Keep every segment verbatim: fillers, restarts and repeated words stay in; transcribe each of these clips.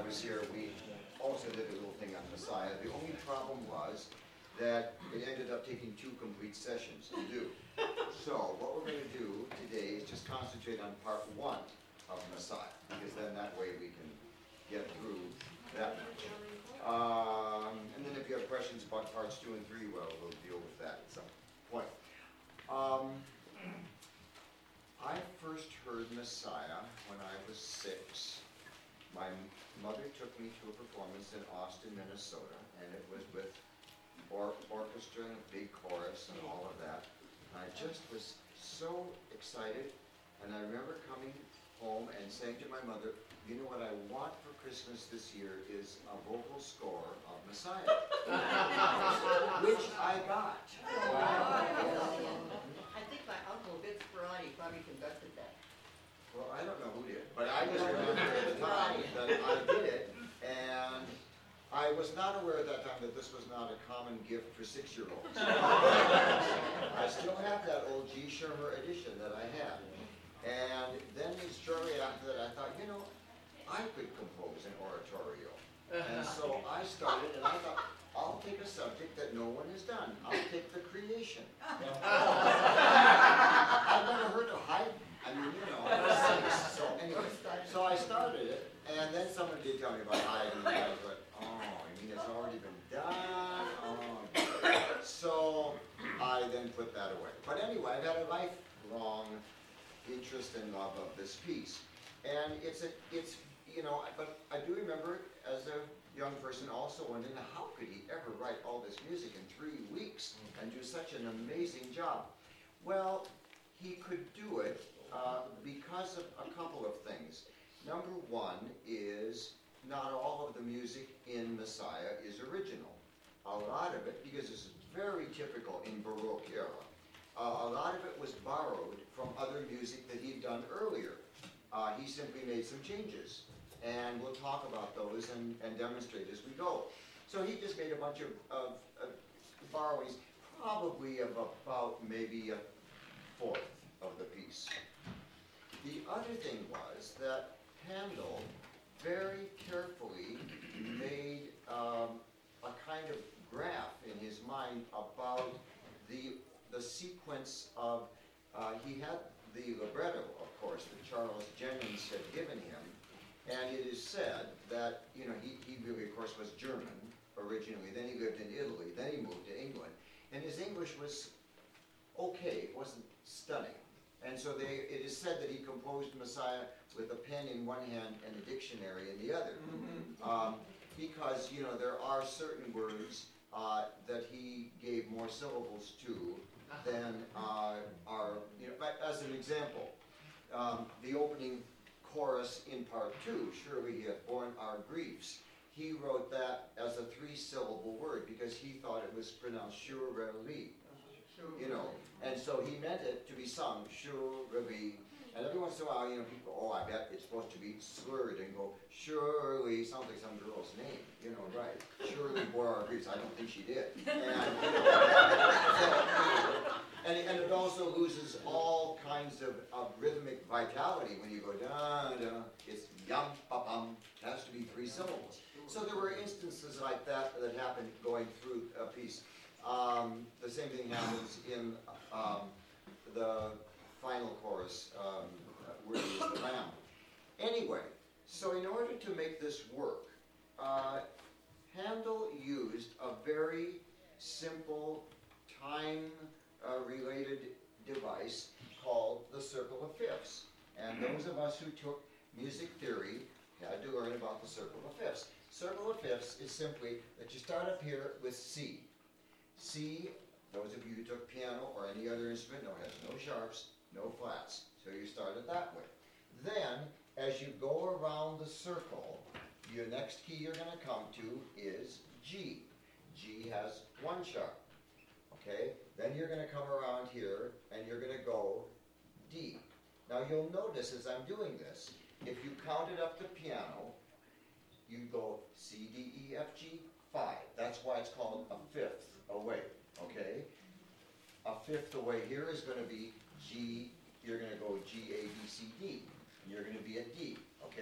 was here, we also did a little thing on Messiah. The only problem was that it ended up taking two complete sessions to do. So what we're going to do today is just concentrate on part one of Messiah, because then that way we can get through that much. Um, and then if you have questions about parts two and three, well, we'll deal with that at some point. Um, I first heard Messiah when I was six. My mother took me to a performance in Austin, Minnesota, and it was with or orchestra and a big chorus and all of that. And I just was so excited, and I remember coming home and saying to my mother, you know what I want for Christmas this year is a vocal score of Messiah, which I got. I think my uncle, Vince Ferrani, probably conducted that. Well, I don't know who did, but I just remember at the time that I did it, and I was not aware at that time that this was not a common gift for six-year-olds. I still have that old G. Schirmer edition that I had. And then shortly after that, I thought, you know, I could compose an oratorio. And so I started, and I thought, I'll take a subject that no one has done. I'll take the creation. I've never heard of Haydn. I mean, you know, I was six. So anyway, so I started it, and then someone did tell me about Haydn, and I thought, oh, I mean, it's already been done. Oh. So I then put that away. But anyway, I've had a lifelong interest and love of this piece. And it's, a, it's you know, but I do remember as a young person also wondering, how could he ever write all this music in three weeks and do such an amazing job? Well, he could do it uh, because of a couple of things. Number one is not all of the music in Messiah is original. A lot of it, because this is very typical in Baroque era, uh, a lot of it was borrowed from other music that he'd done earlier. Uh, he simply made some changes, and we'll talk about those and, and demonstrate as we go. So he just made a bunch of, of, of borrowings, probably of about maybe a fourth of the piece. The other thing was that Handel very carefully made um, a kind of graph in his mind about the, the sequence of, uh, he had the libretto, of course, that Charles Jennens had given him, and it is said that, you know, he, he really, of course, was German originally, then he lived in Italy, then he moved to England, and his English was okay, it wasn't stunning. And so they, it is said that he composed Messiah with a pen in one hand and a dictionary in the other. Mm-hmm. um, because, you know, there are certain words uh, that he gave more syllables to than uh, are, you know, as an example, um, the opening chorus in part two, surely he hath borne our griefs. He wrote that as a three-syllable word because he thought it was pronounced surely. You know, and so he meant it to be sung, surely. And every once in a while, you know, people, oh, I bet it's supposed to be slurred and go, surely, sounds like some girl's name, you know, right. Surely bore our griefs. I don't think she did. And, you know, so, and, and it also loses all kinds of, of rhythmic vitality when you go, da, da, it's yum, pa, pum, it has to be three syllables. So there were instances like that that happened going through a piece. Um, the same thing happens in um, the final chorus, um, where he is the lamb. Anyway, so in order to make this work, uh, Handel used a very simple time-related uh, device called the circle of fifths. And those of us who took music theory had to learn about the circle of fifths. Circle of fifths is simply that you start up here with C. C, those of you who took piano or any other instrument know has no sharps, no flats. So you start it that way. Then, as you go around the circle, your next key you're going to come to is G. G has one sharp. Okay? Then you're going to come around here and you're going to go D. Now you'll notice as I'm doing this, if you counted up the piano, you go C, D, E, F, G, five. That's why it's called a fifth away, okay? A fifth away here is going to be G, you're going to go G, A, B, C, D. And you're going to be at D, okay?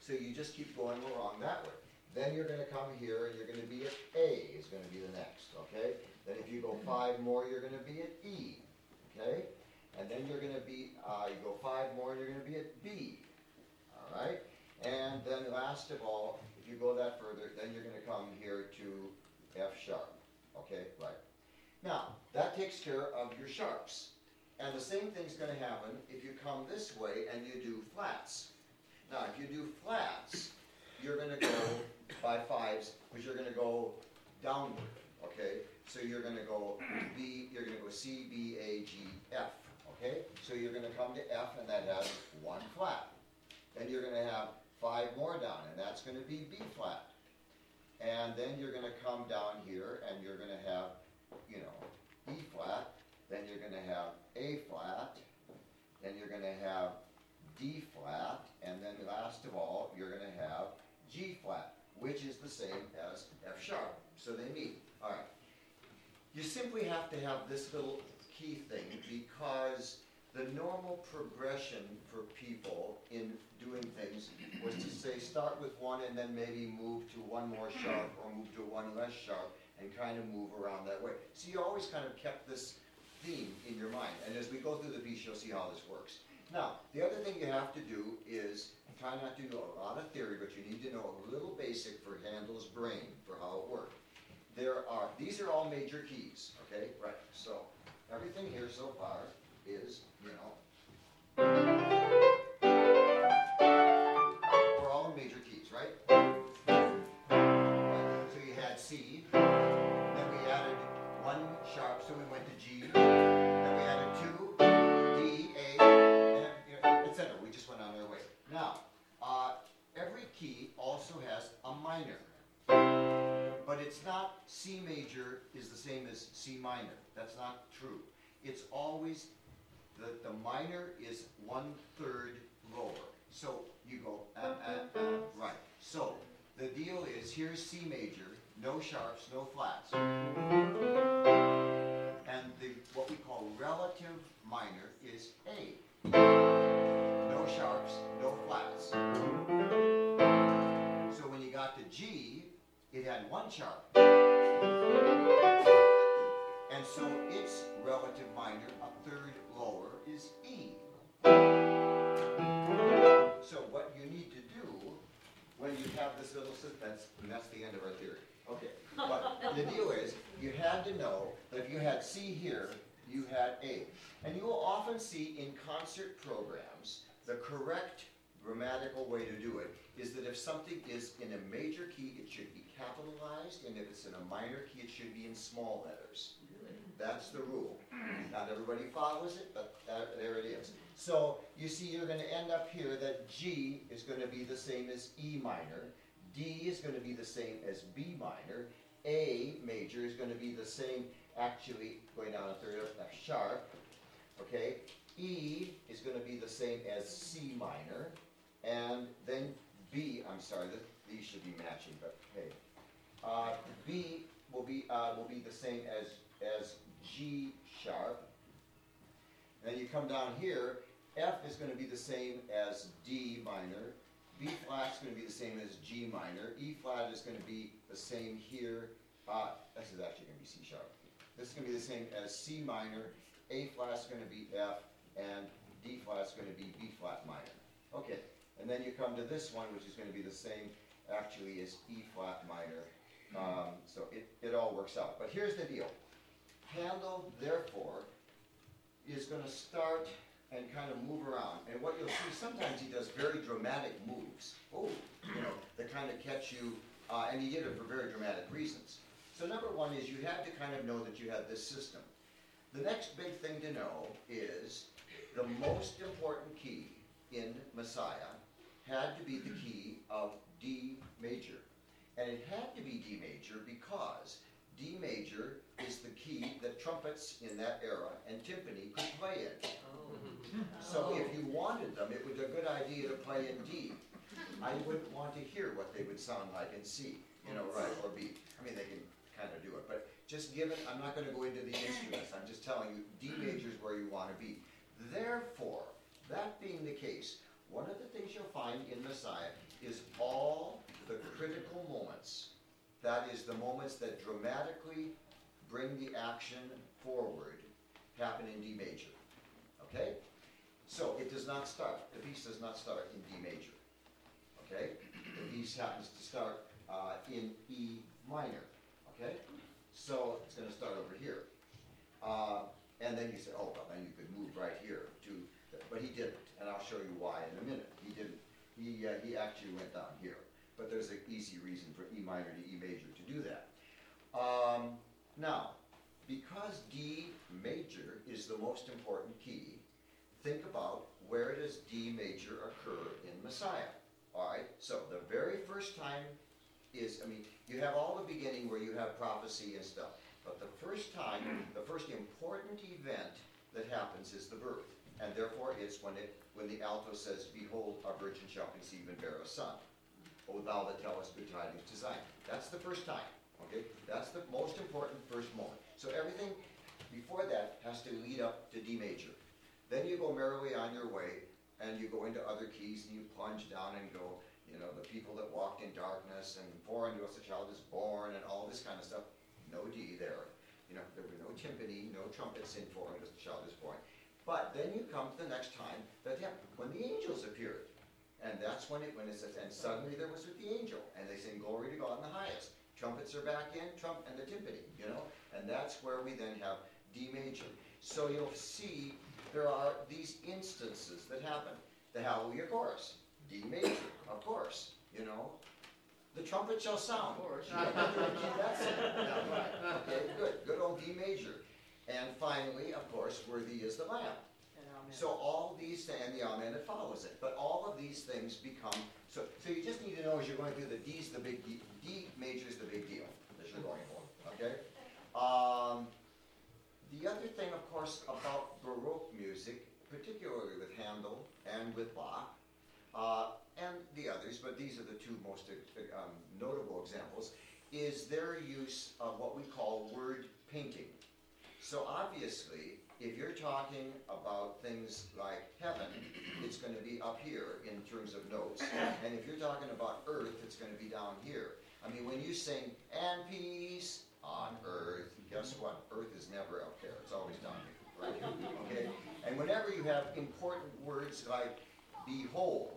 So you just keep going along that way. Then you're going to come here and you're going to be at A is going to be the next, okay? Then if you go five more, you're going to be at E, okay? And then you're going to be, uh, you go five more, you're going to be at B, all right? And then last of all, if you go that further, then you're going to come here to F sharp, okay? Right. Now, that takes care of your sharps. And the same thing's going to happen if you come this way and you do flats. Now, if you do flats, you're going to go by fives, because you're going to go downward, okay? So you're going to go B, you're going to go C, B, A, G, F, okay? So you're going to come to F, and that has one flat. Then you're going to have five more down, and that's going to be B flat. And then you're going to come down here, and you're going to have, you know, E flat. Then you're going to have A flat. Then you're going to have D flat. And then last of all, you're going to have G flat, which is the same as F sharp. So they meet. All right. You simply have to have this little key thing, because the normal progression for people in doing things was to say start with one and then maybe move to one more sharp or move to one less sharp and kind of move around that way. So you always kind of kept this theme in your mind. And as we go through the piece, you'll see how this works. Now, the other thing you have to do is try not to know a lot of theory, but you need to know a little basic for Handel's brain, for how it worked. There are, these are all major keys, okay? Right, so everything here so far is, you know, we're all in major keys, right? Right. So you had C, then we added one sharp, so we went to G, then we added two, D, A, and you know, et cetera. We just went on our way. Now, uh, every key also has a minor, but it's not C major is the same as C minor. That's not true. It's always The, the minor is one third lower. So you go, uh, uh, uh, right. So the deal is, here's C major, no sharps, no flats. And the what we call relative minor is A. No sharps, no flats. So when you got to G, it had one sharp. And so its relative minor, a third lower, is E. So what you need to do when you have this little suspense, and that's the end of our theory. Okay, but the deal is, you had to know that if you had C here, you had A. And you will often see in concert programs, the correct grammatical way to do it is that if something is in a major key, it should be capitalized, and if it's in a minor key, it should be in small letters. That's the rule. Not everybody follows it, but that, there it is. So you see, you're going to end up here that G is going to be the same as E minor, D is going to be the same as B minor, A major is going to be the same, actually going down a third of F sharp, okay? E is going to be the same as C minor, and then B, I'm sorry, these should be matching, but hey. Uh, B will be, uh, will be the same as, as G sharp. And then you come down here, F is going to be the same as D minor, B flat is going to be the same as G minor, E flat is going to be the same here, uh, this is actually going to be C sharp. This is going to be the same as C minor, A flat is going to be F, and D flat is going to be B flat minor. Okay, and then you come to this one, which is going to be the same actually as E flat minor. Um, so it, it all works out. But here's the deal. Handel, therefore, is going to start and kind of move around. And what you'll see, sometimes he does very dramatic moves. Oh, you know, that kind of catch you, uh, and he did it for very dramatic reasons. So number one is you had to kind of know that you had this system. The next big thing to know is the most important key in Messiah had to be the key of D major. And it had to be D major because D major is the key that trumpets in that era and timpani could play in. Oh. So if you wanted them, it was a good idea to play in D. I wouldn't want to hear what they would sound like in C, you know, right, or B. I mean, they can kind of do it, but just give it, I'm not going to go into the instruments, I'm just telling you, D major is where you want to be. Therefore, that being the case, one of the things you'll find in Messiah is all the critical moments. That is, the moments that dramatically bring the action forward happen in D major. Okay? So it does not start, the piece does not start in D major. Okay? The piece happens to start uh, in E minor. Okay? So it's going to start over here. Uh, and then you say, oh, well, then you could move right here to, the, but he didn't, and I'll show you why in a minute. He didn't. He, uh, he actually went down here. But there's an easy reason for E minor to E major to do that. Um, now, because D major is the most important key, think about where does D major occur in Messiah. All right, so the very first time is, I mean, you have all the beginning where you have prophecy and stuff, but the first time, the first important event that happens is the birth, and therefore it's when it when the alto says, "Behold, a virgin shall conceive and bear a son. O thou that tellest good tidings to Zion." That's the first time. Okay, that's the most important first moment. So everything before that has to lead up to D major. Then you go merrily on your way, and you go into other keys, and you plunge down and go, you know, the people that walked in darkness, and for unto us a child is born, and all this kind of stuff. No D there. You know, there were no timpani, no trumpets in for unto us a child is born. But then you come to the next time that happened, when the angels appeared. And that's when it when it says, and suddenly there was with the angel, and they sing glory to God in the highest. Trumpets are back in, trump and the timpani, you know, and that's where we then have D major. So you'll see there are these instances that happen. The Hallelujah chorus, D major, of course, you know. The trumpet shall sound. Of course. That's it. Yeah, right. Okay, good. Good old D major. And finally, of course, worthy is the Lamb. So all these, and the Amen that follows it. But all of these things become, so so you just need to know as you're going through the D's the big D, D major is the big deal that you're going for, okay? Um, the other thing, of course, about Baroque music, particularly with Handel and with Bach, uh, and the others, but these are the two most uh, um, notable examples, is their use of what we call word painting. So obviously, if you're talking about things like heaven, it's going to be up here in terms of notes. And if you're talking about earth, it's going to be down here. I mean, when you sing, and peace on earth, guess what? Earth is never up there. It's always down here, right? Okay? And whenever you have important words like behold,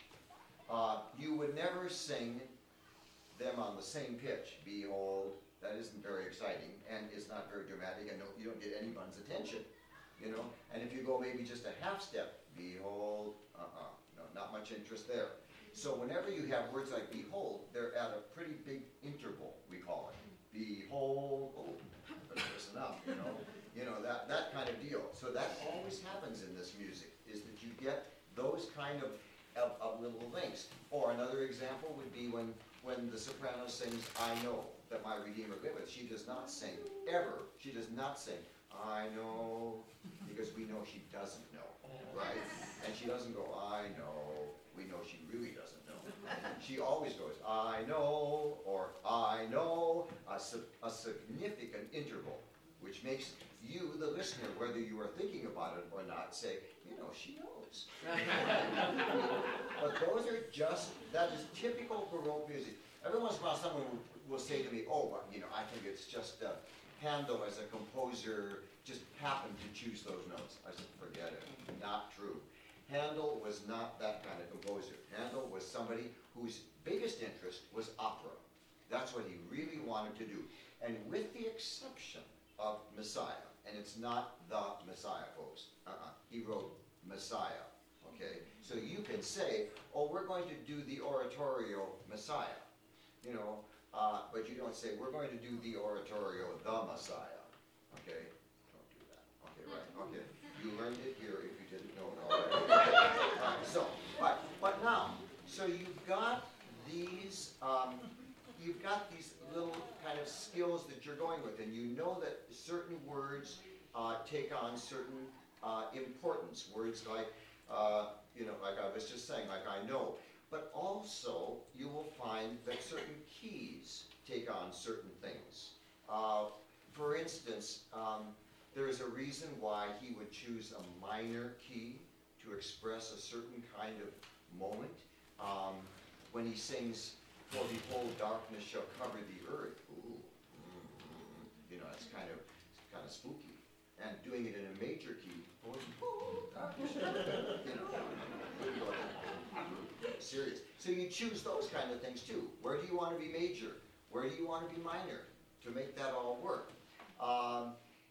uh, you would never sing them on the same pitch. Behold, that isn't very exciting, and it's not very dramatic, and no, you don't get anyone's attention. You know, and if you go maybe just a half step, behold, uh-uh, no, not much interest there. So whenever you have words like behold, they're at a pretty big interval, we call it. Behold, oh, better listen up, you know, you know, that, that kind of deal. So that always happens in this music, is that you get those kind of, of, of little links. Or another example would be when, when the soprano sings, I know that my Redeemer liveth. She does not sing, ever, she does not sing, I know, because we know she doesn't know, right? And she doesn't go, I know, we know she really doesn't know. She always goes, I know, or I know, a, a significant interval, which makes you, the listener, whether you are thinking about it or not, say, you know, she knows. But those are just, that is typical Baroque music. Every once in a while someone will, will say to me, oh, well, you know, I think it's just uh, Handel as a composer just happened to choose those notes. I said, forget it, not true. Handel was not that kind of composer. Handel was somebody whose biggest interest was opera. That's what he really wanted to do. And with the exception of Messiah, and it's not the Messiah, folks. Uh-uh. He wrote Messiah, okay? So you can say, oh, we're going to do the oratorio Messiah, you know, uh, but you don't say, we're going to do the oratorio the Messiah, okay? Don't do that. Okay, right, okay. You learned it here if you didn't know it already. All right, so, but, but now, so you've got these, um, you've got these little kind of skills that you're going with, and you know that certain words uh, take on certain uh, importance. Words like, uh, you know, like I was just saying, like I know. But also, you will find that certain keys take on certain things. Uh, for instance, um, there is a reason why he would choose a minor key to express a certain kind of moment. Um, when he sings, "For behold, darkness shall cover the earth," ooh, mm, you know, it's kind of it's kind of spooky. And doing it in a major key, "For behold, darkness shall cover," you know, serious. So you choose those kind of things too. Where do you want to be major? Where do you want to be minor? To make that all work. Um,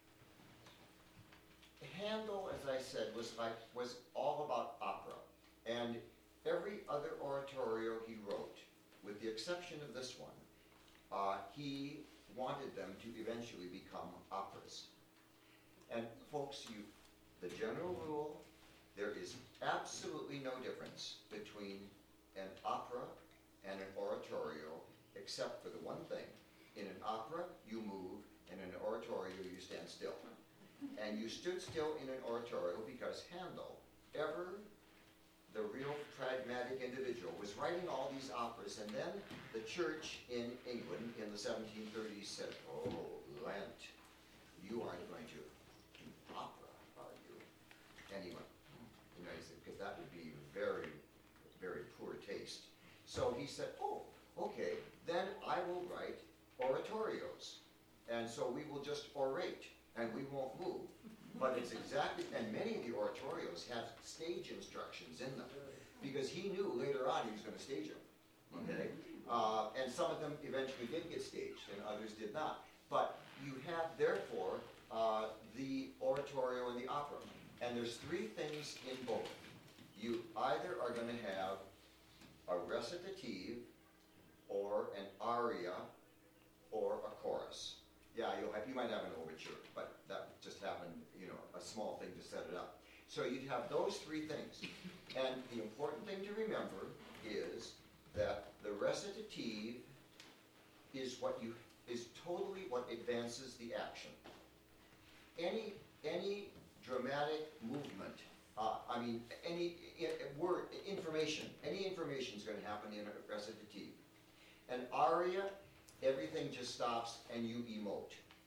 Handel, as I said, was like was all about opera, and every other oratorio he wrote, with the exception of this one, uh, he wanted them to eventually become operas. And folks, you, the general rule, there is absolutely no difference between an opera and an oratorio, except for the one thing. In an opera, you move, and in an oratorio, you stand still. And you stood still in an oratorio because Handel, ever the real pragmatic individual, was writing all these operas, and then the church in England in the seventeen thirties said, "Oh, Lent, you aren't going to do opera, are you?" And he went, you know, he said, because that would be very, very poor taste. So he said, "Oh, okay, then I will write oratorios. And so we will just orate, and we won't move." But it's exactly, and many of the oratorios have stage instructions in them, because he knew later on he was going to stage them, okay? Uh, and some of them eventually did get staged, and others did not. But you have, therefore, uh, the oratorio and the opera. And there's three things in both. You either are going to have a recitative, or an aria, or a chorus. Yeah, you'll have, you might have an overture, but that just happened, you know, a small thing to set it up. So you'd have those three things. And the important thing to remember is that the recitative is what you, is totally what advances the action. Any, any dramatic movement, uh, I mean, any I, word, information, any information is going to happen in a recitative. An aria, everything just stops and you emote.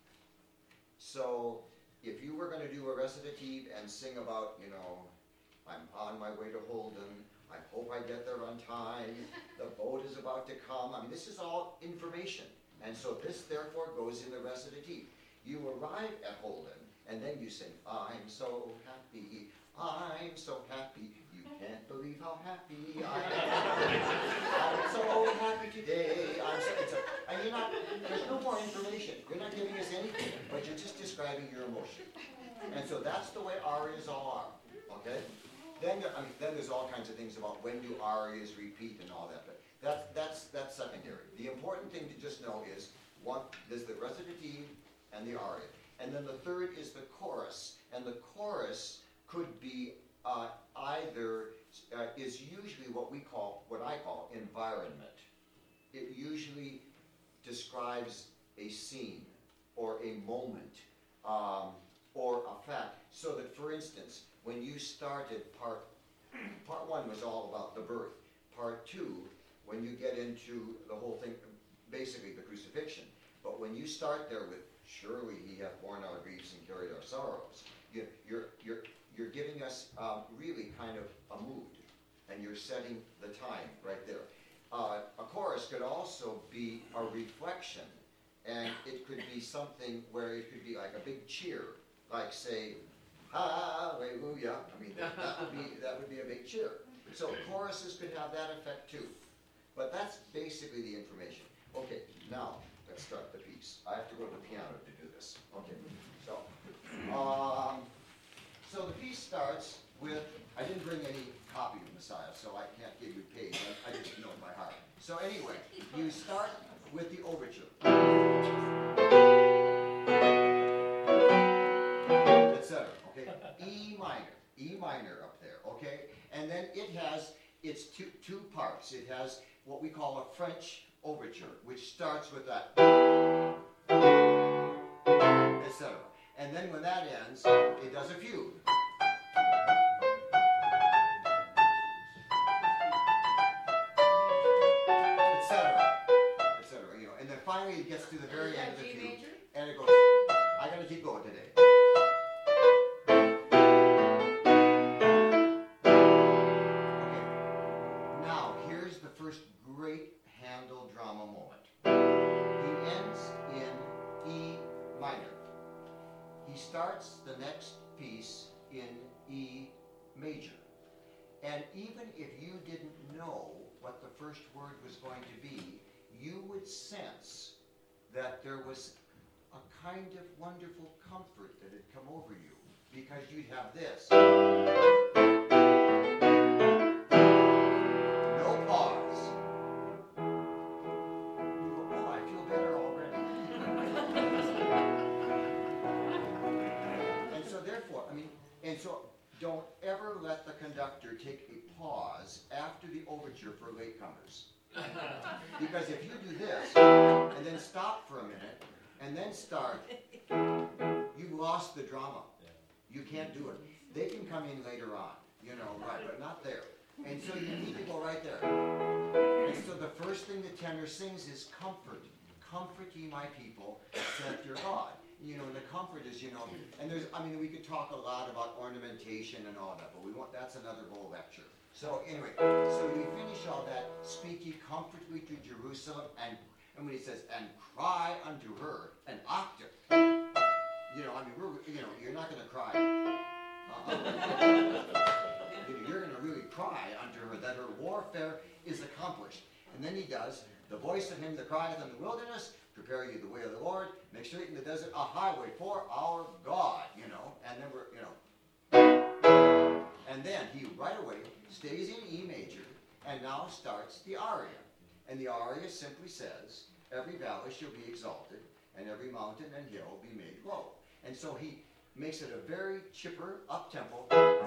So if you were going to do a recitative and sing about, you know, "I'm on my way to Holden, I hope I get there on time, the boat is about to come," I mean, this is all information. And so this, therefore, goes in the recitative. You arrive at Holden, and then you sing, "I'm so happy, I'm so happy, you can't believe how happy I am. I'm so happy today, I'm so," it's a, and you're not, there's no more information. You're not giving us anything, but you're just describing your emotion. And so that's the way arias all are, okay? Then, I mean, then there's all kinds of things about when do arias repeat and all that, but that's, that's, that's secondary. The important thing to just know is, one, there's the recitative and the aria. And then the third is the chorus. And the chorus could be uh, either, uh, is usually what we call, what I call environment. It usually describes a scene or a moment um, or a fact. So that, for instance, when you started part, part one was all about the birth. Part two, when you get into the whole thing, basically the crucifixion. But when you start there with, "Surely he hath borne our griefs and carried our sorrows," you, you're, you're, you're giving us um, really kind of a mood, and you're setting the time right there. Uh, a chorus could also be a reflection, and it could be something where it could be like a big cheer, like say, "Hallelujah." I mean, that, that would be that would be a big cheer. So choruses could have that effect too. But that's basically the information. Okay, now let's start the piece. I have to go to the piano to do this. Okay, so um, so the piece starts with, I didn't bring any copy of Messiah, so I can't give you a page. I, I just know it by heart. So anyway, you start with the overture, et cetera. Okay, E minor, E minor up there. Okay, and then it has its two two parts. It has what we call a French overture, which starts with that, et cetera. And then when that ends, it does a fugue. Et cetera. Et cetera. You know, and then finally it gets to the very end of the G fugue. major? And it goes, I gotta keep going today. first great Handel drama moment. He ends in E minor. He starts the next piece in E major. And even if you didn't know what the first word was going to be, you would sense that there was a kind of wonderful comfort that had come over you, because you'd have this. No pause. You go, oh, I feel better already. And so therefore, I mean, and so don't ever let the conductor take a pause after the overture for latecomers. Because if you do this, and then stop for a minute, and then start, you've lost the drama. You can't do it. They can come in later on, you know, right, but not there. And so you need to go right there. And so the first thing the tenor sings is comfort. Comfort ye my people, saith your God. You know, and the comfort is, you know, and there's, I mean, we could talk a lot about ornamentation and all that, but we want, that's another whole lecture. So anyway, so we finish all that, speak ye comfortably to Jerusalem, and, and when he says, and cry unto her, an octave. You know, I mean, we're, you know, you're not going to cry. Uh-uh. You know, you're going to really cry unto her that her warfare is accomplished. And then he does, the voice of him that crieth in the wilderness, prepare you the way of the Lord, make straight in the desert a highway for our God, you know, and then we're, you know. And then he right away stays in E major and now starts the aria. And the aria simply says, every valley shall be exalted, and every mountain and hill be made low. And so he makes it a very chipper, up-tempo.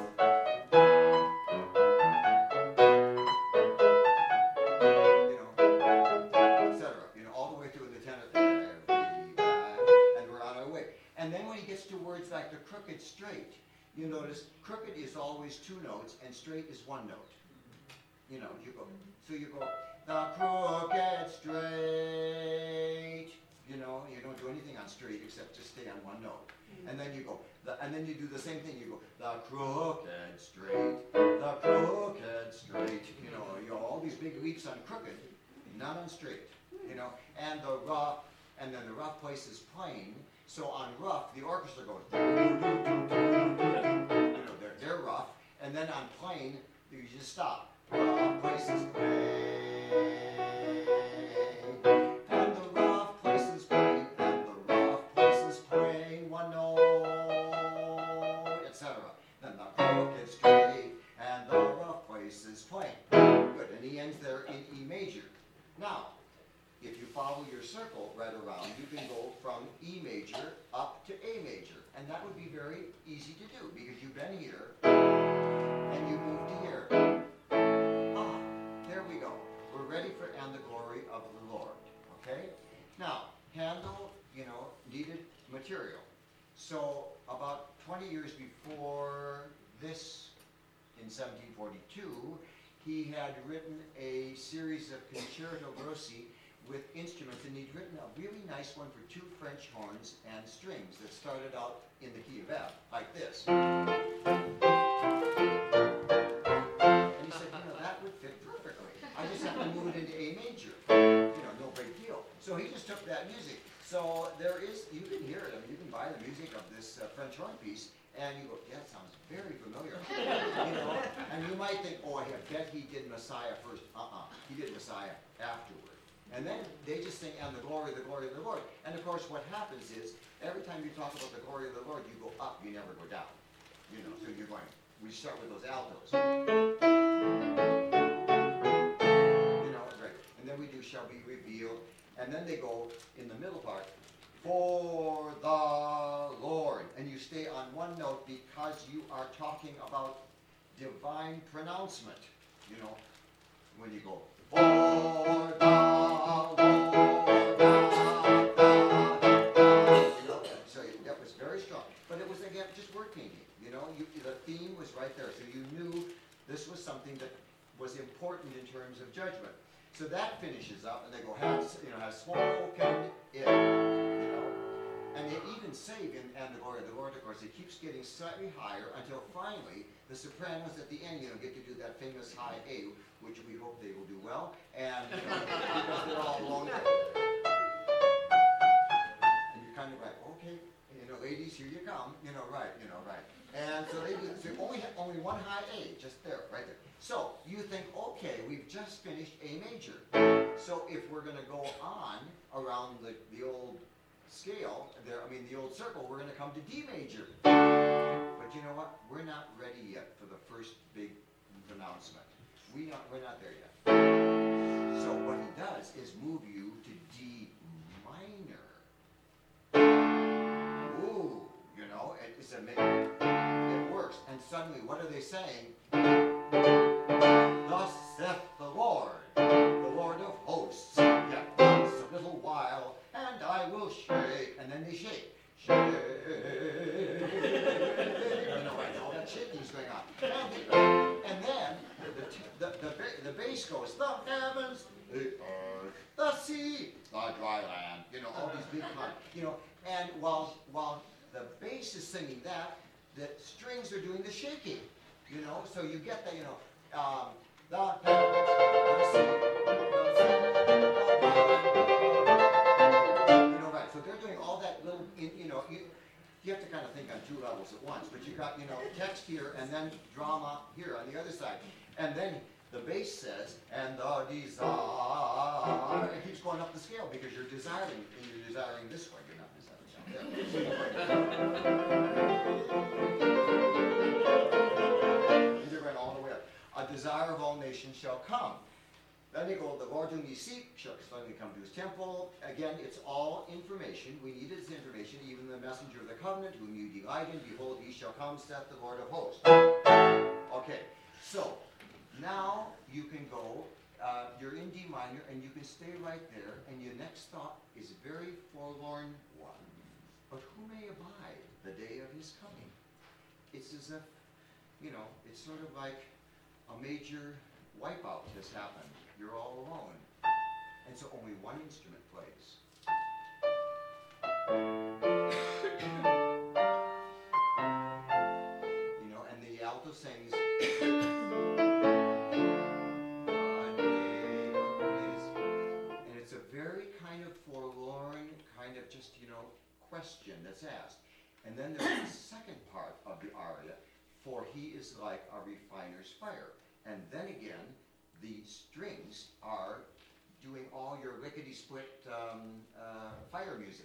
And then when he gets to words like the crooked straight, you notice crooked is always two notes and straight is one note. You know, you go, so you go, the crooked straight. You know, you don't do anything on straight except just stay on one note. And then you go, the, and then you do the same thing. You go, the crooked straight, the crooked straight. You know, you know, all these big leaps on crooked, not on straight. You know, and the rough, and then the rough place is plain. So on rough, the orchestra goes, you know, they're, they're rough. And then on plain, you just stop. Rough place is plain. And the rough place is plain. And the rough place is plain. One note, et cetera. Then the crooked straight. And the rough place is plain. Good. And he ends there in E major. Now, if you follow your circle right around, you can go from E major up to A major. And that would be very easy to do because you've been here and you move to here. Ah, there we go. We're ready for And the Glory of the Lord. Okay? Now, Handel, you know, needed material. So about twenty years before this, in seventeen forty-two, he had written a series of concerto grossi with instruments, and he'd written a really nice one for two French horns and strings that started out in the key of F, like this. And he said, you know, that would fit perfectly. I just have to move it into A major. You know, no big deal. So he just took that music. So there is, you can hear it, I mean, you can buy the music of this uh, French horn piece, and you go, yeah, that sounds very familiar. You know, and you might think, oh, I bet he did Messiah first. Uh-uh, he did Messiah afterward. And then they just sing, and the glory, the glory of the Lord. And of course, what happens is, every time you talk about the glory of the Lord, you go up, you never go down. You know, so you're going, we start with those altos. You know, right. And then we do shall be revealed. And then they go in the middle part, for the Lord. And you stay on one note because you are talking about divine pronouncement. You know, when you go, for the Lord, da, da, da. You know, so that was very strong. But it was, again, just word painting. You know, you, the theme was right there. So you knew this was something that was important in terms of judgment. So that finishes up, and they go, has, you know, has spoken it. You know, and they even say in And the Glory of the Lord, of course, it keeps getting slightly higher until finally the sopranos at the end, you know, get to do that famous high A, which we hope they will do well, and you know, because they're all alone there. And you're kind of like, okay, you know, ladies, here you come, you know, right, you know, right. And so they do, so only only one high A, just there, right there. So you think, okay, we've just finished A major. So if we're going to go on around the, the old scale, there, I mean the old circle, we're going to come to D major. But you know what? We're not ready yet for the first big pronouncement. We not, we're not there yet. So what he does is move you to D minor. Ooh, you know, it, it's a it works. And suddenly, what are they saying? Thus saith the Lord, the Lord of hosts. Yet once a little while, and I will shake. And then they shake. Shake. You know, right, all that shaking's going on. And, the, and then the, the, the, the bass goes, the heavens, the earth, the sea, the dry land. You know, all these big, you know, and while, while the bass is singing that, the strings are doing the shaking. You know, so you get that, you know, um, the heavens, the sea, the sea, the dry land. You know, right, so they're doing all that little, you know, you, you have to kind of think on two levels at once, but you got, you know, text here and then drama here on the other side. And then the bass says, and the desire, it keeps going up the scale because you're desiring, and you're desiring this way, you're not desiring down there. These are going all the way up. A desire of all nations shall come. Then they go, the Lord whom ye seek shall suddenly come to his temple. Again, it's all information. We need this information. Even the messenger of the covenant, whom you delight in, behold, he shall come, saith the Lord of hosts. Okay, so now you can go, uh, you're in D minor, and you can stay right there, and your next thought is a very forlorn one. But who may abide the day of his coming? It's as if, you know, it's sort of like a major wipeout has happened. You're all alone. And so only one instrument plays. You know, and the alto sings. And it's a very kind of forlorn, kind of just, you know, question that's asked. And then there's the second part of the aria, for he is like a refiner's fire. And then again, the strings are doing all your lickety-split um, uh, fire music.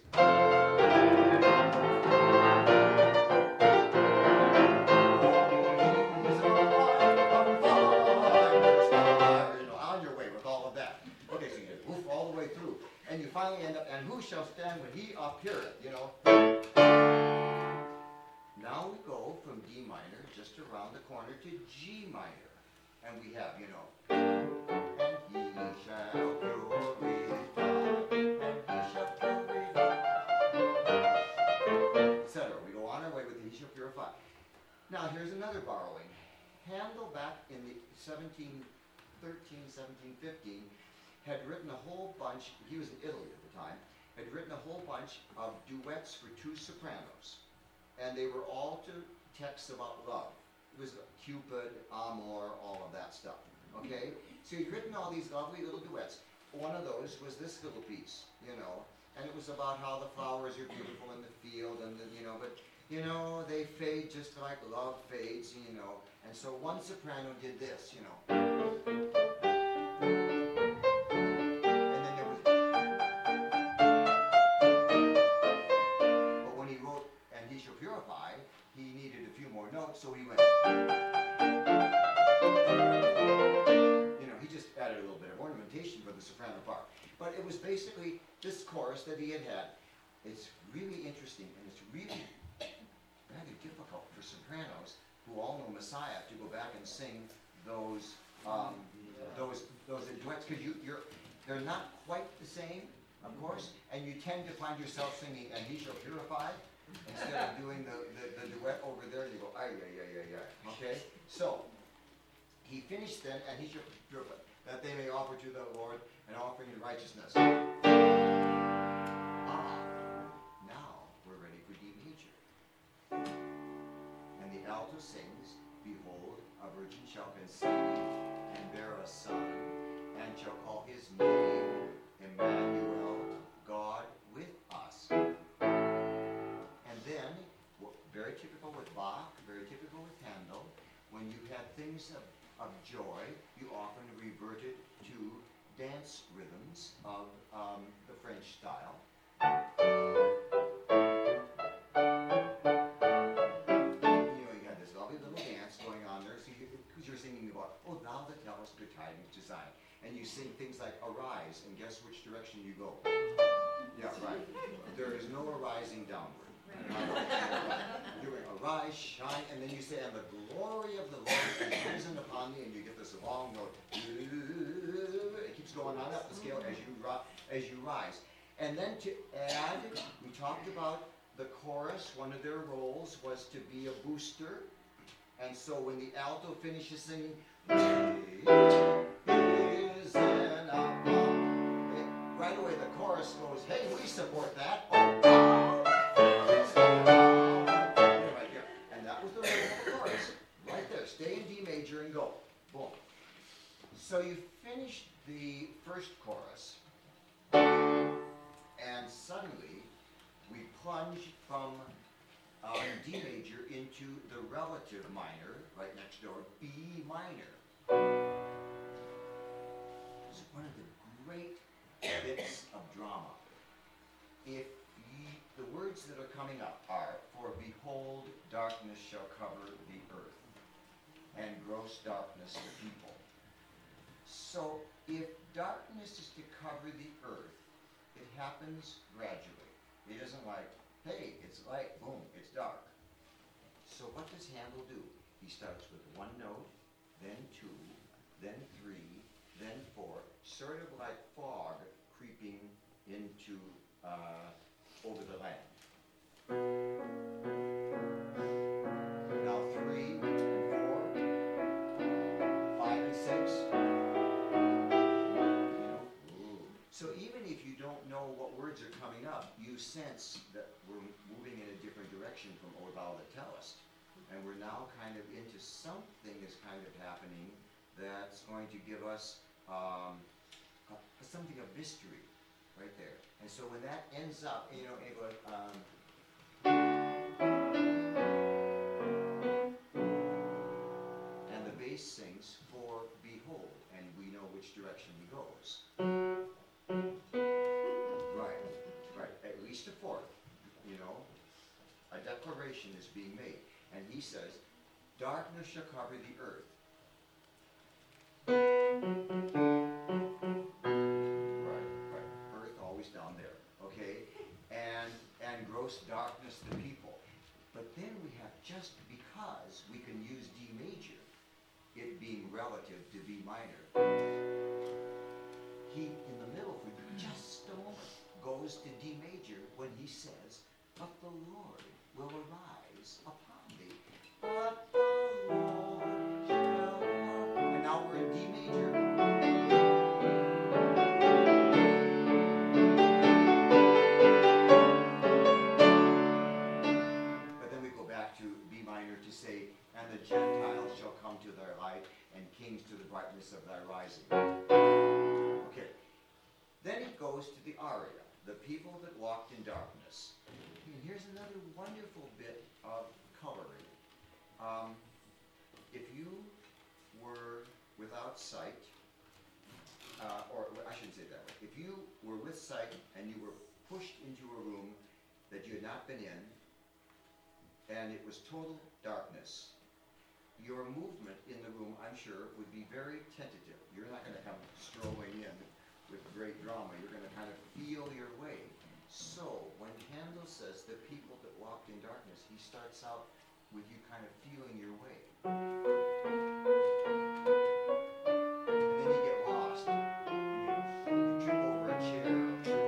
You know, on your way with all of that. Okay, so you woof all the way through. And you finally end up, and who shall stand when he appeareth, you know? Now we go from D minor, just around the corner, to G minor. And we have, you know, and he shall purify, and he shall purify, et cetera. We go on our way with the he shall purify. Now here's another borrowing. Handel back in the seventeen thirteen, seventeen fifteen had written a whole bunch, he was in Italy at the time, had written a whole bunch of duets for two sopranos. And they were all to texts about love. It was Cupid, Amor, all of that stuff, okay? So he'd written all these lovely little duets. One of those was this little piece, you know, and it was about how the flowers are beautiful in the field, and the, you know, but, you know, they fade just like love fades, you know. And so one soprano did this, you know. And then there was... But when he wrote, and he shall purify, he needed a few more notes, so he went... You know, he just added a little bit of ornamentation for the soprano part. But it was basically this chorus that he had had. It's really interesting, and it's really rather difficult for sopranos who all know Messiah to go back and sing those um, those those duets, because you, you're they're not quite the same, of course, and you tend to find yourself singing "And He Shall Purify" instead of doing the, the, the duet over there. You go ay ay ay ay ay. Okay, so he finished then, and he shall purify, that they may offer to the Lord an offering in righteousness. Ah, now we're ready for D major. And the alto sings, behold, a virgin shall conceive and bear a son, and shall call his name Emmanuel, God with us. And then, very typical with Bach, very typical with Handel, when you had things of, of joy, you often reverted to dance rhythms of um, the French style. You know, you got this lovely little dance going on there, so you, because you're singing about, oh, thou that tellest good tidings to Zion. And you sing things like arise, and guess which direction you go? Yeah, right. There is no arising downward. You're going to arise, shine, and then you say, and the glory of the Lord is risen upon me, and you get this long note. It keeps going on up the scale as you as you rise. And then to add, we talked about the chorus. One of their roles was to be a booster. And so when the alto finishes singing, risen upon, right away the chorus goes, hey, we support that. Oh, right here. And that was the role of the chorus. Right there. Stay in D major and go. Boom. So you finished the first chorus, and suddenly we plunge from uh, D major into the relative minor, right next door, B minor. It's one of the great bits of drama. If ye, the words that are coming up are, for behold, darkness shall cover the earth, and gross darkness the people. So if darkness is to cover the earth, it happens gradually. It isn't like, hey, it's light, boom, it's dark. So what does Handel do? He starts with one note, then two, then three, then four, sort of like fog creeping into uh, over the land. Now three, four, five, and six. So even if you don't know what words are coming up, you sense that we're moving in a different direction from O Thou That Tellest. And we're now kind of into something is kind of happening that's going to give us um, a, something of mystery right there. And so when that ends up, you know, it goes, um, and the bass sings for behold, and we know which direction he goes. Right, right, at least a fourth, you know, a declaration is being made. And he says, darkness shall cover the earth. Right, right, earth always down there, okay? And, and gross darkness the people. But then we have, just because we can use D major, it being relative to B minor, he, in the middle, for just a moment, goes to D major when he says, but the Lord will arise upon thee. But the Lord shall arise. And now we're in D major. But then we go back to B minor to say, and the Gentiles shall come to thy light, and kings to the brightness of thy rising. Okay. Then it goes to the aria, the people that walked in darkness. And here's another wonderful bit of coloring. Um, if you were without sight, uh, or I shouldn't say it that way, if you were with sight and you were pushed into a room that you had not been in, and it was total darkness, your movement in the room, I'm sure, would be very tentative. You're not going to come strolling in with great drama. You're going to kind of feel your way. So when Handel says the people that walked in darkness, he starts out with you kind of feeling your way. And then you get lost. You, you trip over a chair.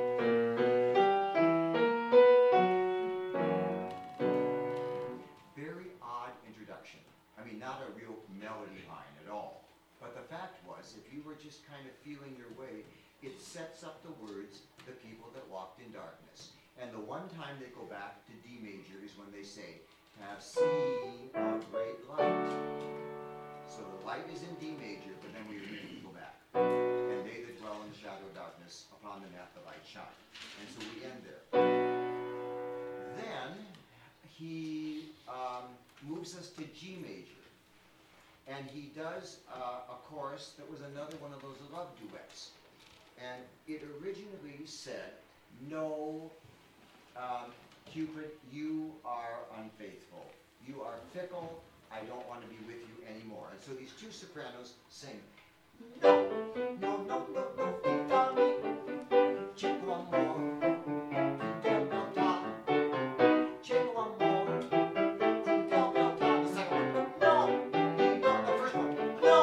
Very odd introduction. I mean, not a real melody line at all. But the fact was, if you were just kind of feeling your way, it sets up the words, the people that walked in darkness. And the one time they go back to D major is when they say, have seen a great light. So the light is in D major, but then we immediately go back. And they that dwell in the shadow of darkness, upon them hath the light shine. And so we end there. Then he um, moves us to G major. And he does uh, a chorus that was another one of those love duets. And it originally said, no, um, Cupid, you are unfaithful. You are fickle. I don't want to be with you anymore. And so these two sopranos sing. No, no, no, no, no, Tommy, check one more. Del Del Tom, check one more. Del Del Tom, the second one. No, no, the first one. No.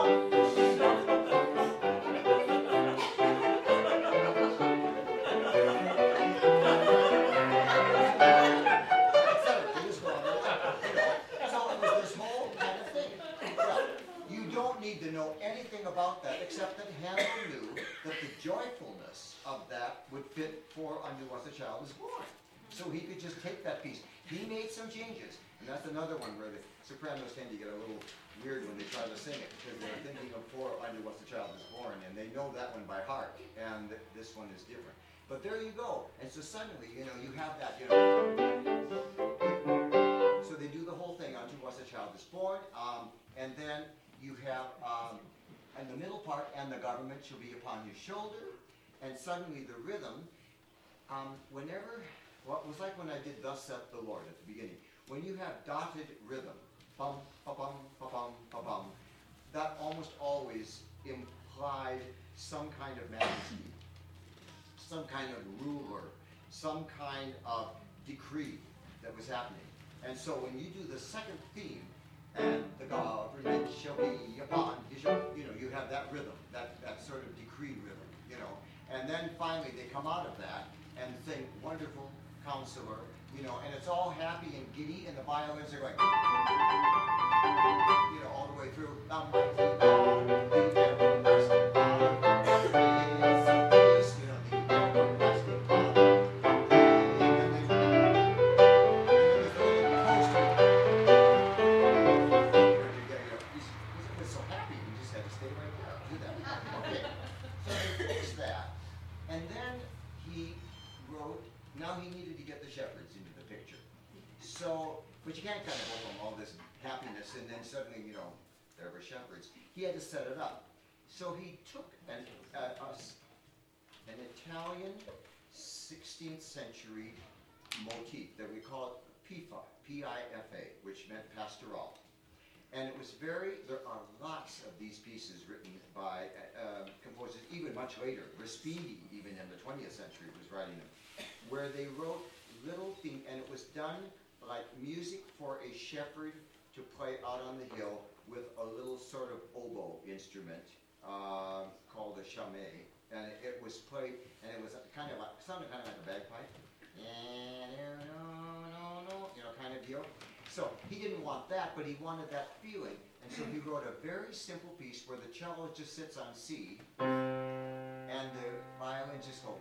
To know anything about that except that Handel knew that the joyfulness of that would fit for Unto Us a Child is Born. So he could just take that piece. He made some changes, and that's another one where the sopranos tend to get a little weird when they try to sing it, because they're thinking of For Unto Us a Child is Born, and they know that one by heart, and th this one is different. But there you go, and so suddenly, you know, you have that, you know. So they do the whole thing, Unto Us a Child is Born, um, and then you have, um, in the middle part, and the government shall be upon his shoulder, and suddenly the rhythm, um, whenever, well, it was like when I did Thus saith the Lord at the beginning, when you have dotted rhythm, bum, ba-bum, ba-bum, ba-bum, that almost always implied some kind of majesty, some kind of ruler, some kind of decree that was happening. And so when you do the second theme, and the government shall be upon his shoulder, you know, you have that rhythm, that, that sort of decree rhythm, you know. And then finally they come out of that and sing Wonderful Counselor, you know, and it's all happy and giddy, and the violins are going, you know, all the way through. The mighty God, the everlasting Father, Prince of Peace, you know, the everlasting Father, and then there's a little poster. So happy, we just had to stay right there, do that. Okay, so they fixed that, and then he wrote, now he needed to get the shepherds into the picture. So, but you can't kind of go from all this happiness and then suddenly, you know, there were shepherds. He had to set it up. So he took an, uh, us, an Italian sixteenth century motif that we call P I F A, P I F A, which meant pastoral. And it was very, there are lots of these pieces written by uh, composers, even much later. Respighi, even in the twentieth century, was writing them, where they wrote little things, and it was done like music for a shepherd to play out on the hill with a little sort of oboe instrument uh, called a chamet. And it was played, and it was kind of like, sounded kind of like a bagpipe. You know, kind of deal. So he didn't want that, but he wanted that feeling. And so he wrote a very simple piece where the cello just sits on C, and the violin just goes.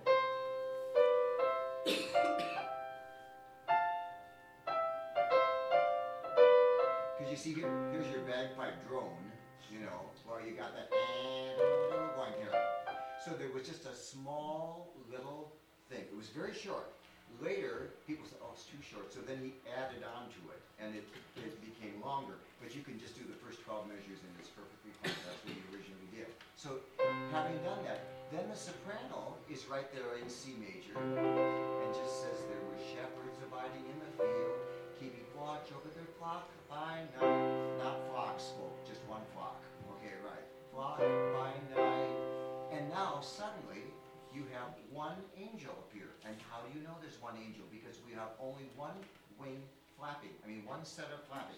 Because you see, here, here's your bagpipe drone, you know, well, you got that going here. So there was just a small little thing. It was very short. Later, people said, oh, it's too short. So then he added on to it, and it, it became longer. But you can just do the first twelve measures, and it's perfectly fine. That's what he originally did. So having done that, then the soprano is right there in C major, and just says, there were shepherds abiding in the field, keeping watch over their flock by night. Not flocks, folk, just one flock. Okay, right. Flock by night. And now, suddenly, you have one angel appear. And how do you know there's one angel? Because we have only one wing flapping. I mean, one set of flapping.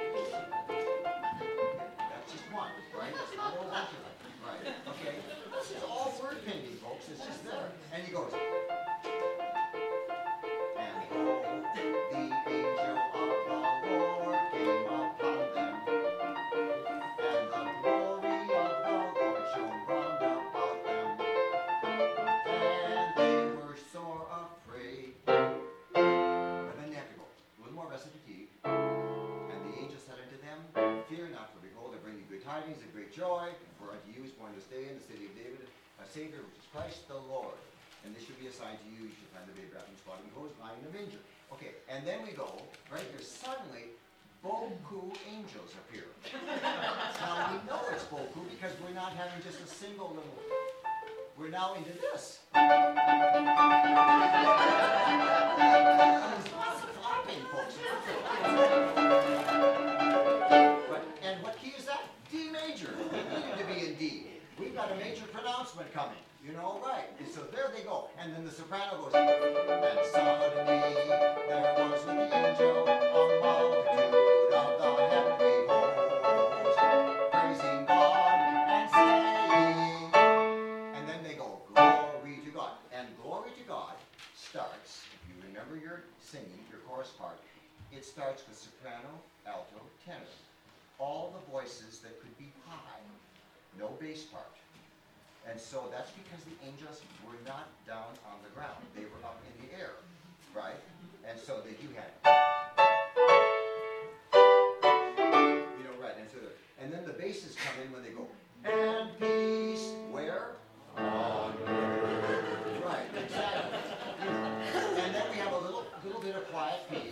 That's just one, right? That's not a whole bunch of them. Right, okay? This is all word painting, folks. It's just there. And he goes, and oh, the angel of the Lord came upon them, and the glory of the Lord shone round about them. And they were sore afraid. And then they have to go. A little more recitative. a Savior, which is Christ the Lord. And this should be a sign to you. You should find the baby wrapped in swaddling clothes, lying in a manger. Okay, and then we go, right here, suddenly, Boku angels appear. Now we know it's Boku because we're not having just a single little, we're now into this. There's lots of clapping, folks. But, and what key is that? D major. We needed to be in D. We've got a major pronouncement coming. You know, right. And so there they go. And then the soprano goes, and suddenly there was with the angel a multitude of the heavenly host, praising God and saying, and then they go, glory to God. And glory to God starts, if you remember your singing, your chorus part, it starts with soprano, alto, tenor. All the voices that could be high, no bass part. And so that's because the angels were not down on the ground. They were up in the air, right? And so they do have, you know, right. And so, the, and then the basses come in when they go, and peace, where? On earth. Right, exactly. And then we have a little, little bit of quiet peace.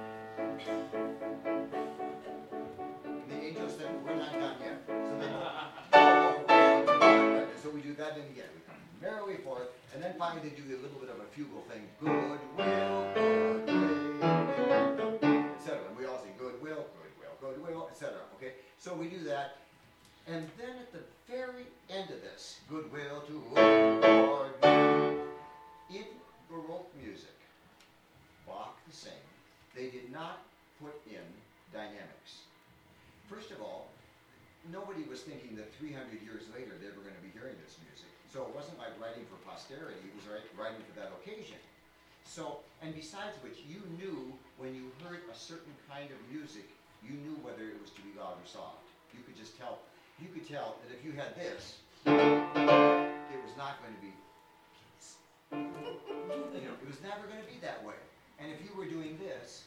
The angels said, we're not done yet. So they go, so we do that, then again, we come merrily forth, and then finally they do a little bit of a fugal thing, goodwill, goodwill, et cetera. And we all say goodwill, goodwill, goodwill, et cetera. Okay, so we do that, and then at the very end of this, goodwill to Lord, in Baroque music, Bach the same, they did not put in dynamics. First of all, nobody was thinking that three hundred years later they were going to be hearing this music. So it wasn't like writing for posterity, it was writing for that occasion. So, and besides which, you knew when you heard a certain kind of music, you knew whether it was to be loud or soft. You could just tell, you could tell that if you had this, it was not going to be, you know, it was never going to be that way. And if you were doing this,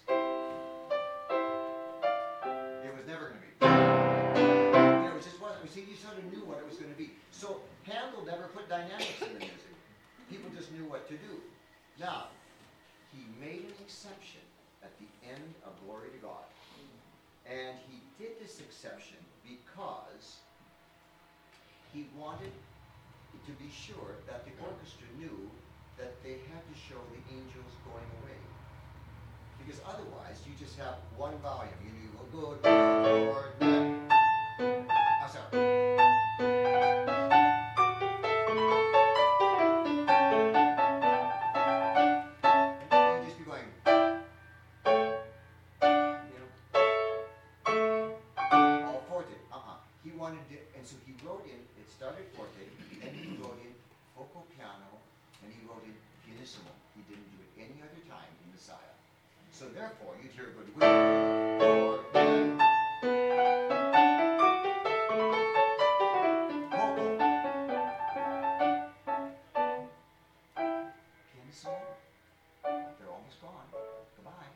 it was never going to be. It just wasn't. See, you sort of knew what it was going to be. So Handel never put dynamics in the music. People just knew what to do. Now, he made an exception at the end of Glory to God. And he did this exception because he wanted to be sure that the orchestra knew that they had to show the angels going away. Because otherwise, you just have one volume. You know, you go, good, Lord, then. Oh, sorry. And you just be going, you know, all forte. Uh-uh. He wanted to, and so he wrote in, it started forte, then he wrote in poco piano, and he wrote in pianissimo. He didn't do it any other time in Messiah. So therefore, you'd hear good will, Lord, then. They're almost gone. Goodbye.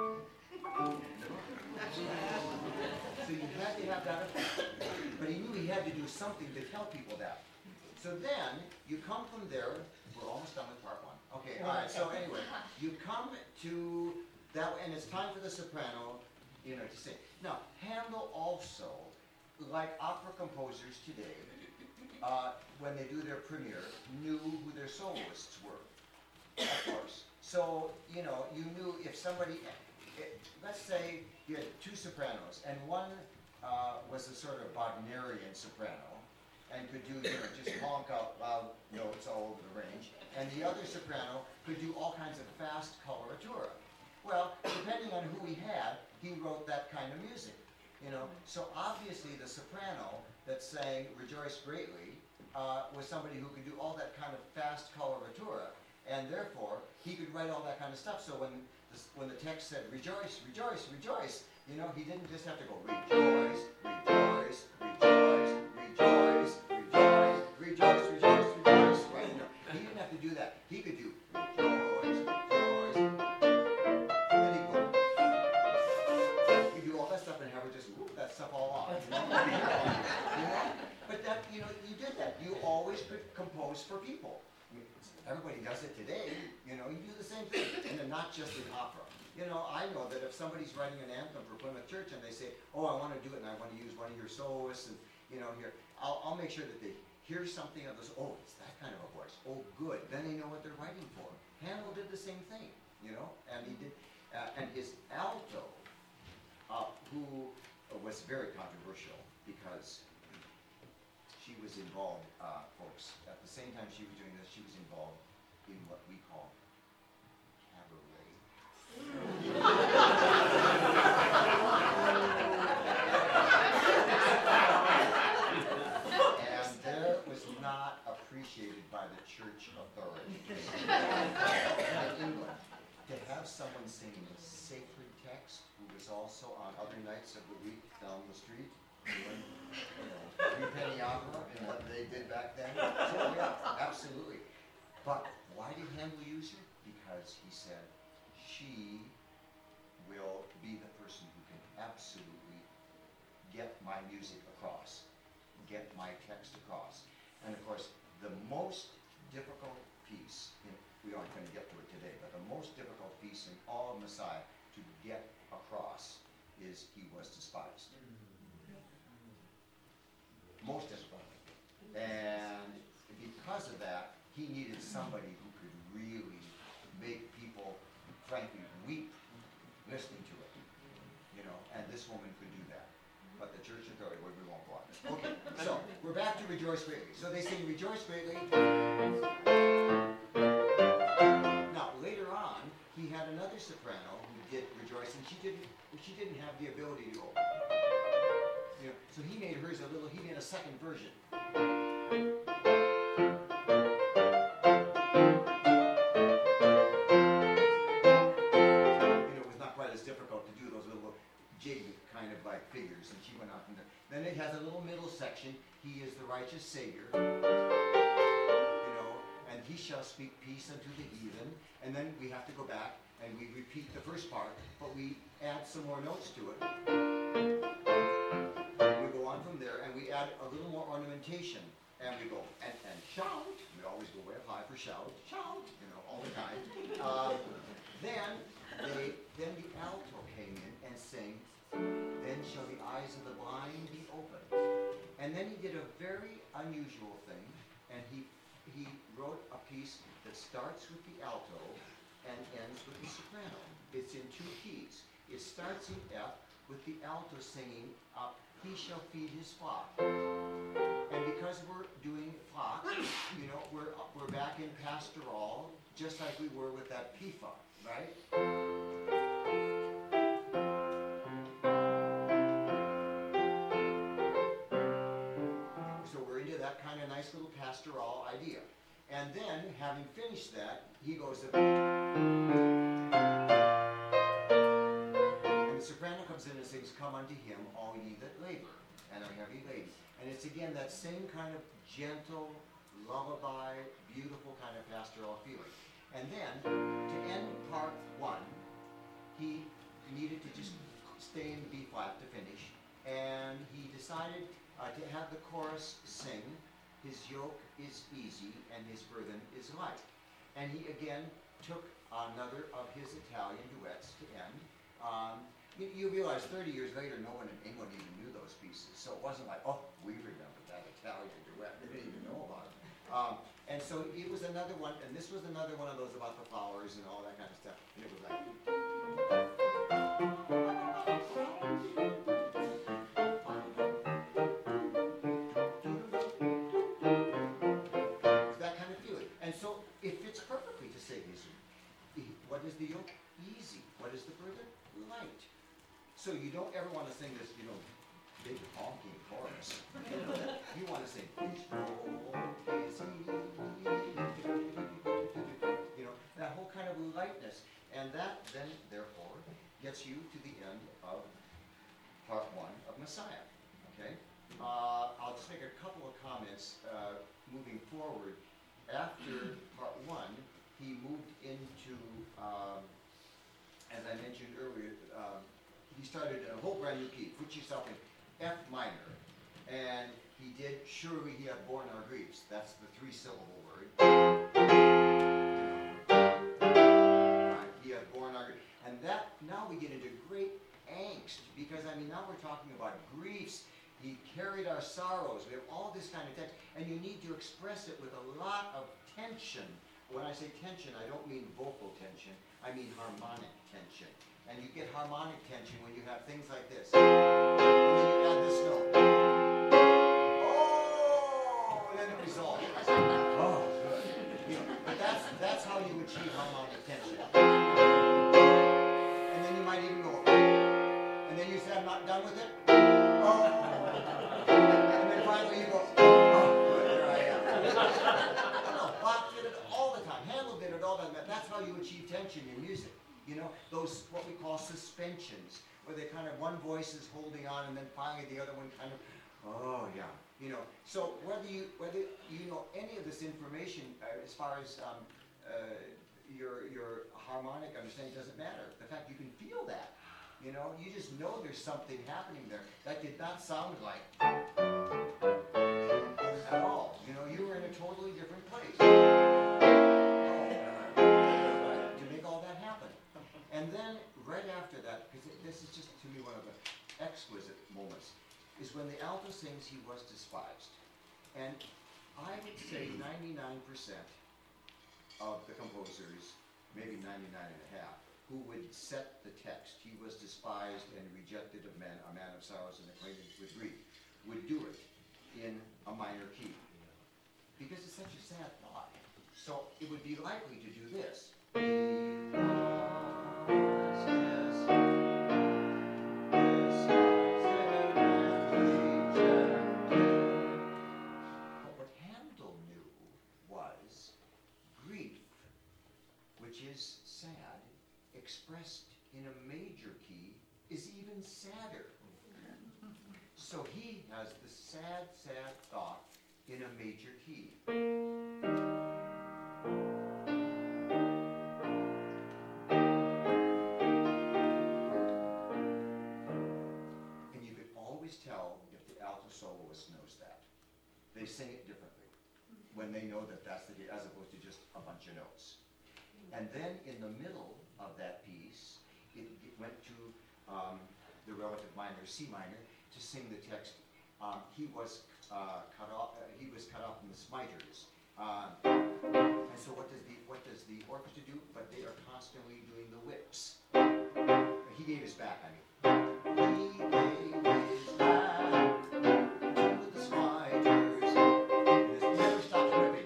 So you had to have that effect. But he knew he had to do something to tell people that. So then, you come from there, we're almost done with part one. Okay, all right, so anyway, you come to that, and it's time for the soprano, you know, to sing. Now, Handel also, like opera composers today, uh, when they do their premiere, knew who their soloists were. Of course. So, you know, you knew if somebody, it, let's say you had two sopranos, and one uh, was a sort of Wagnerian soprano, and could do, you know, just honk out loud notes all over the range, and the other soprano could do all kinds of fast coloratura. Well, depending on who he had, he wrote that kind of music, you know. So obviously the soprano that sang Rejoice Greatly uh, was somebody who could do all that kind of fast coloratura. And therefore, he could write all that kind of stuff. So when the, when the text said, rejoice, rejoice, rejoice, you know, he didn't just have to go, rejoice, rejoice, rejoice, rejoice, rejoice, rejoice, rejoice, rejoice. Right? You know, he didn't have to do that. He could do, rejoice, rejoice. And then he'd go, he'd do all that stuff and have her just whoop that stuff all off. You know? You know? But that, you know, you did that. You always could compose for people. I mean, everybody does it today, you know, you do the same thing, and they're not just in opera. You know, I know that if somebody's writing an anthem for Plymouth Church and they say, oh, I want to do it and I want to use one of your soloists and, you know, here, I'll, I'll make sure that they hear something of this, oh, it's that kind of a voice, oh, good, then they know what they're writing for. Handel did the same thing, you know, and he did, uh, and his alto, uh, who was very controversial because she was involved, uh, folks, at the same time she was doing this, she was involved in what we call cabaret. And there was not appreciated by the church authorities in England to have someone singing a sacred text who was also on other nights of the week down the street doing, you know, three penny opera and what they did back then. So yeah, absolutely. But why did Handel use her? Because he said, she will be the person who can absolutely get my music across, get my text across. And of course, the most difficult piece, in, we aren't going to get to it today, but the most difficult piece in all of Messiah to get across is he was despised. Most difficult. And because of that, he needed somebody who could really make people, frankly, weep listening to it. You know, and this woman could do that. But the church authority, well, we won't go on this. Okay, so we're back to Rejoice Greatly. So they sing Rejoice Greatly. Now, later on, he had another soprano who did Rejoice, and she didn't she didn't have the ability to open. You know, so he made hers a little, he made a second version. Kind of like figures, and she went out from there. Then it has a little middle section. He is the righteous Savior, you know, and he shall speak peace unto the heathen. And then we have to go back and we repeat the first part, but we add some more notes to it. We go on from there, and we add a little more ornamentation, and we go and, and shout. We always go way up high for shout, shout, you know, all the time. Uh, then they, then the alto came in and sang. Then shall the eyes of the blind be opened. And then he did a very unusual thing, and he he wrote a piece that starts with the alto and ends with the soprano. It's in two keys. It starts in F with the alto singing up, he shall feed his flock. And because we're doing flock, you know, we're we're back in pastoral, just like we were with that P F A, right? That kind of nice little pastoral idea. And then, having finished that, he goes to... And the soprano comes in and sings, come unto him, all ye that labor, and are heavy laden. And it's again that same kind of gentle, lullaby, beautiful kind of pastoral feeling. And then, to end part one, he needed to just stay in B flat to finish. And he decided Uh, to have the chorus sing, his yoke is easy and his burden is light. And he again took another of his Italian duets to end. Um, you, you realize thirty years later, no one in England even knew those pieces. So it wasn't like, oh, we remember that Italian duet. They didn't even know about it. Um, and so it was another one, and this was another one of those about the flowers and all that kind of stuff. And it was like... What is the yoke? Easy. What is the burden? Light. So you don't ever want to sing this, you know, big honking chorus. You know, you want to sing, you know, that whole kind of lightness. And that then, therefore, gets you to the end of part one of Messiah. Okay? Uh, I'll just make a couple of comments uh, moving forward. After part one, he moved into, um, as I mentioned earlier, um, he started a whole brand new key. Put yourself in F minor. And he did, surely he hath borne our griefs. That's the three-syllable word. Right, he hath borne our griefs. And that, now we get into great angst, because, I mean, now we're talking about griefs. He carried our sorrows. We have all this kind of text, and you need to express it with a lot of tension. When I say tension, I don't mean vocal tension. I mean harmonic tension. And you get harmonic tension when you have things like this. And then you add this note. Oh, and then it resolves. Oh, good. You know, but that's that's how you achieve harmonic tension. And then you might even go. And then you say, I'm not done with it. Oh. And then finally you go. Oh, good, there I am. No, no, Bach did it all the time. Handel did it all the time. That's how you achieve tension in music. You know, those, what we call suspensions, where they kind of, one voice is holding on, and then finally the other one kind of, oh, yeah. You know, so whether you, whether you know any of this information, uh, as far as um, uh, your, your harmonic understanding, doesn't matter. The fact you can feel that, you know, you just know there's something happening there. That did not sound like at all. You know, you were in a totally different place. And then, right after that, because this is just, to me, one of the exquisite moments, is when the alto sings, he was despised. And I would say ninety-nine percent of the composers, maybe ninety-nine and a half, who would set the text, he was despised and rejected of men, a man of sorrows and acquainted with grief, would do it in a minor key. Because it's such a sad thought. So it would be likely to do this. Expressed in a major key is even sadder. So he has the sad, sad thought in a major key. And you could always tell if the alto soloist knows that. They sing it differently when they know that that's the key, as opposed to just a bunch of notes. And then in the middle of that piece, it, it went to um, the relative minor, C minor, to sing the text. Um, he was uh, cut off. Uh, he was cut off from the smiters. Uh, and so, what does the what does the orchestra do? But they are constantly doing the whips. He gave his back. I mean, he gave his back to the smiters. And it never stops whipping.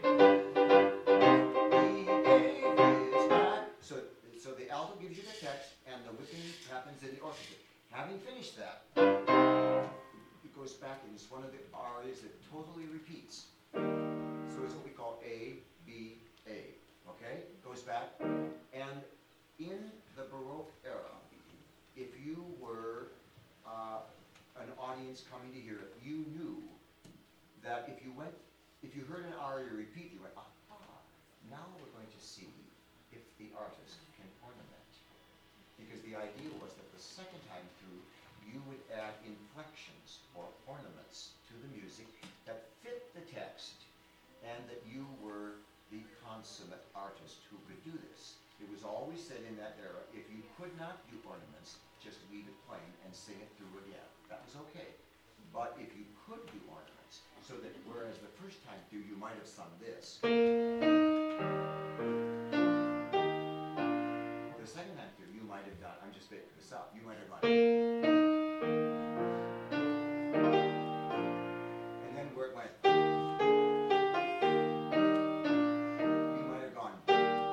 So the alto gives you the text, and the whipping happens in the orchestra. Having finished that, it goes back, and it's one of the arias that totally repeats. So it's what we call A, B, A. Okay? Goes back. And in the Baroque era, if you were uh, an audience coming to hear it, you knew that if you went, if you heard an aria repeat, you went, ah, now we're going to see if the artist can ornament. Because the idea was that the second time through, you would add inflections or ornaments to the music that fit the text, and that you were the consummate artist who could do this. It was always said in that era, if you could not do ornaments, just leave it plain and sing it through again. That was okay. But if you could do ornaments, so that whereas the first time through you might have sung this, the second time through you might have done, I'm just making this up, you might have gone, and then where it went, you might have gone,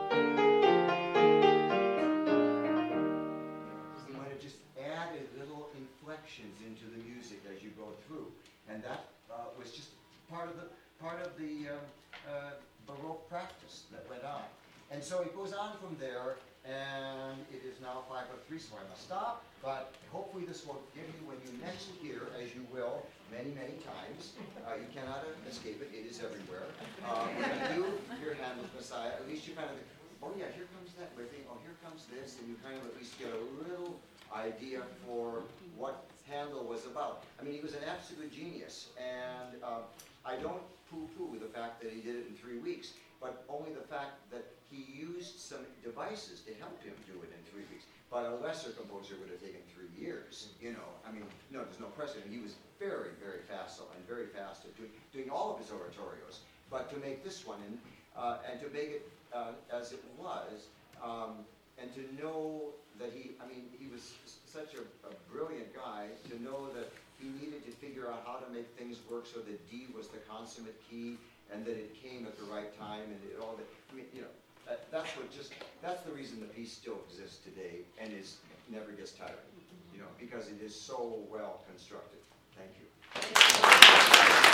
you might have just added little inflections into the music as you go through, and that uh, was just part of the part of the uh, uh, Baroque practice that went on. And so it goes on from there, and it is now five oh three, so I must stop. But hopefully this will give you, when you next hear, as you will many, many times, uh, you cannot escape it, it is everywhere. Uh, when you do hear Handel's Messiah, at least you kind of think, oh yeah, here comes that riffing, oh here comes this, and you kind of at least get a little idea for what Handel was about. I mean, he was an absolute genius, and uh, I don't poo-poo the fact that he did it in three weeks, but only the fact that he used some devices to help him do it in three weeks. But a lesser composer would have taken three years, you know. I mean, no, there's no precedent. He was very, very facile and very fast at doing, doing all of his oratorios. But to make this one, and, uh, and to make it uh, as it was, um, and to know that he, I mean, he was such a, a brilliant guy, to know that he needed to figure out how to make things work so that D was the consummate key, and that it came at the right time, and it all that, I mean, you know, that, that's what just, that's the reason the piece still exists today, and is, never gets tired, you know, because it is so well constructed. Thank you.